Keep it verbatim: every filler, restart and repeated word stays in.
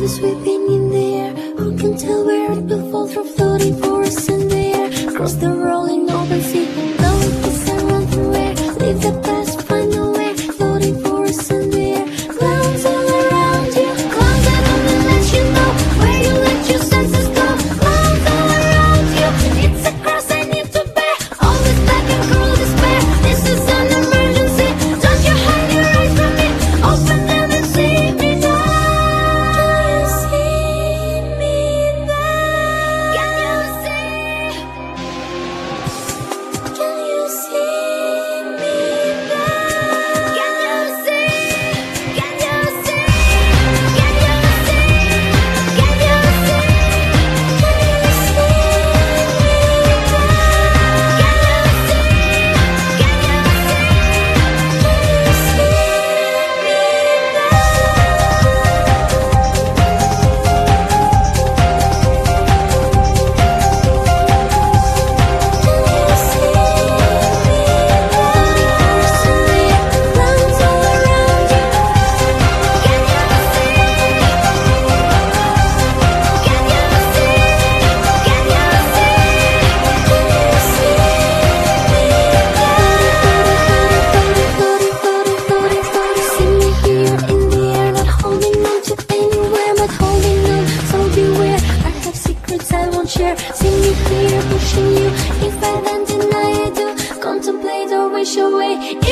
is sweeping in the air. Who can tell where it will fall through floating forests in the air? Across the rolling open sea, don't kiss and run through air. Leave the past, find a way. Floating forests in the air. Clouds all around you, clouds that only let you know where you let your senses go. Clouds all around you, it's a cross I need to bear. All this black and cruel despair. This is an emergency. Don't you hide your eyes from me. Open them and see me now. Can you see me now? Can you see? Can you see me now? Can you see? Can you see? Can you see? Can you see? Can you see me here pushing you. If I then deny I do, contemplate or wish away.